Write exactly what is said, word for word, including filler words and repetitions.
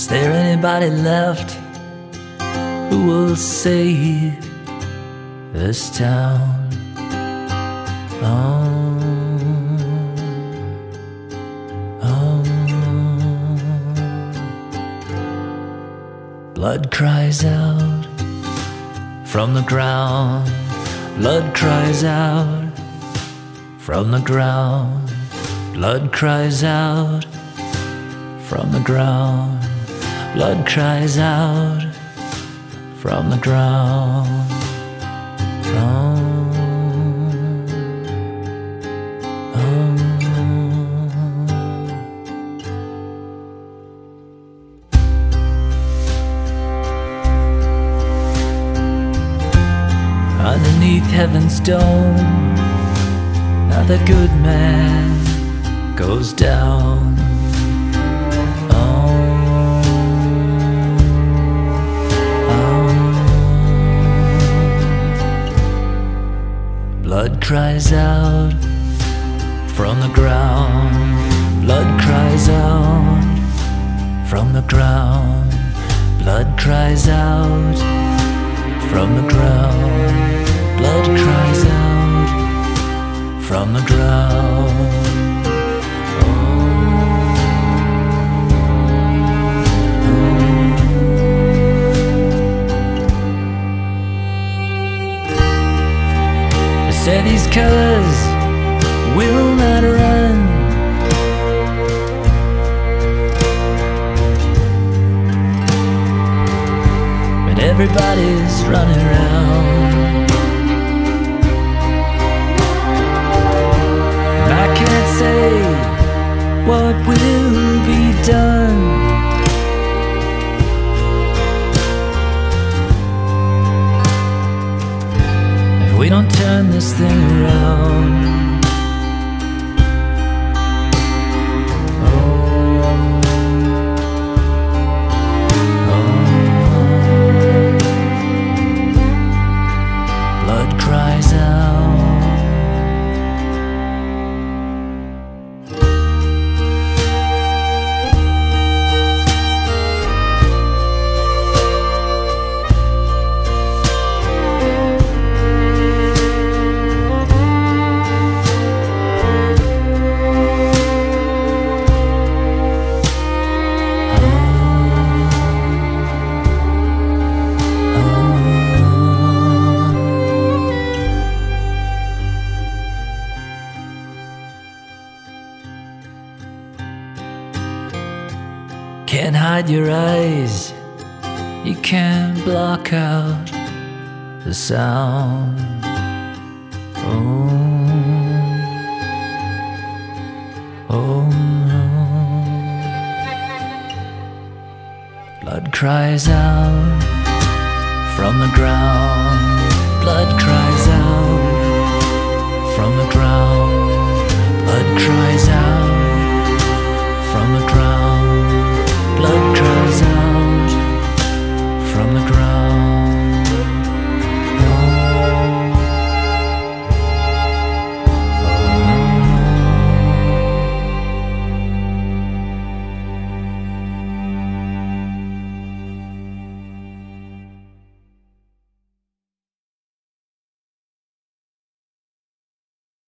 Is there anybody left who will save this town? Oh, oh. Blood cries out from the ground. Blood cries out from the ground. Blood cries out from the ground. Blood cries out from the ground. Oh, oh. Underneath heaven's dome, now the good man goes down. Blood cries out from the ground. Blood cries out from the ground. Blood cries out from the ground. Blood cries out from the ground. Say these colors will not run. But everybody's running around. And I can't say what will be done. We don't turn this thing around. Oh, oh. Blood cries out. Can't hide your eyes, you can't block out the sound. Oh, oh, blood cries out from the ground. Blood cries out from the ground. Blood cries out from the ground. Blood cries